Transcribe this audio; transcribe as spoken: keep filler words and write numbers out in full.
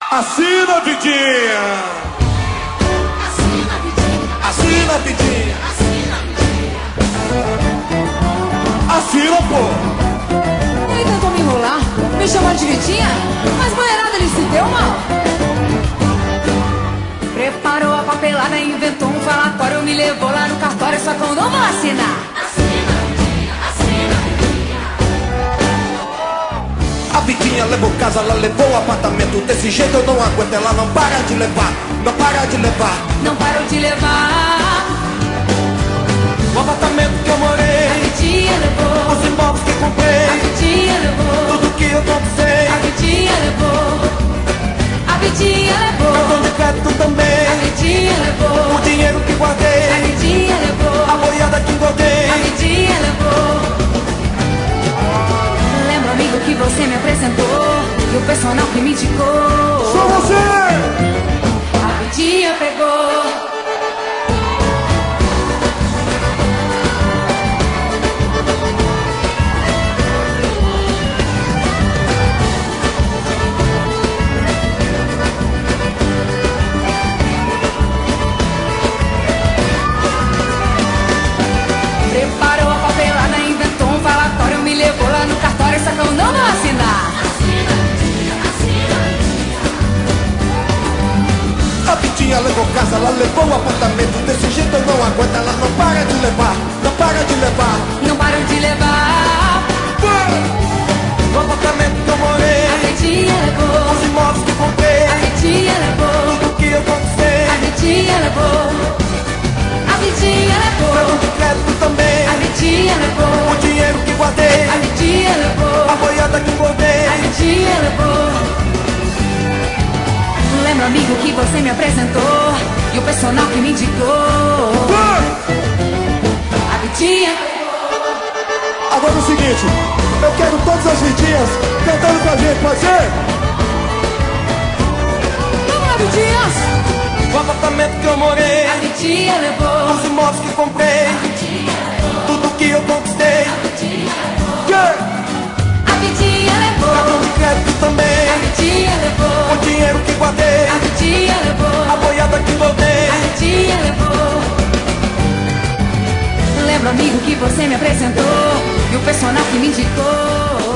Assina, Vidinha! Assina, Vidinha! Assina, Vidinha! Assina, pô! Ele tentou me enrolar, me chamar de Vidinha, mas mulherada ele se deu mal. Preparou a papelada, inventou um falatório, me levou lá no cartório, só que eu não vou assinar. Assina, Vidinha, assina, Vidinha. A Vidinha levou casa, ela levou apartamento. Desse jeito eu não aguento, ela não para de levar. Não para de levar. Não parou de levar. O apartamento que eu morei, A Vidinha levou. os imóveis que comprei, A Vidinha levou. tudo que eu conquistei, A Vidinha levou. A Vidinha levou. cartão de crédito também, A Vidinha levou. o dinheiro que A guardei, Vidinha levou. a boiada que engordei. A Vidinha levou. Lembra, amigo, que você me apresentou e o personal que me indicou. Sou você! A Vidinha pegou. Preparou a papelada, inventou um falatório, me levou lá no cartório, só que eu não vou assinar. Assina, Vidinha, assina, Vidinha. A Vidinha levou casa, ela levou o apartamento. Desse jeito eu não aguento, ela não para de levar. Não para de levar. Não parou de levar. O apartamento que eu morei, A Vidinha levou. os imóveis que comprei, A Vidinha levou. tudo que eu conquistei, A Vidinha levou. A Vidinha cartão levou. de crédito também, A Vidinha levou. o dinheiro que guardei, A Vidinha levou. a boiada que engordei. A Vidinha levou. Lembra, amigo, que você me apresentou e o personal que me indicou. A Vidinha. Agora é o seguinte, eu quero todas as Vidinhas cantando com a gente, pode ser? Vamos lá, Vidinhas. O apartamento que eu morei, A Vidinha levou. os imóveis que comprei, tudo que eu conquistei. Yeah! A Vidinha levou. Cartão de crédito também, A Vidinha levou. o dinheiro que guardei, A Vidinha a levou. boiada que engordei. A Vidinha levou. Lembra, amigo, que você me apresentou e o personal que me indicou.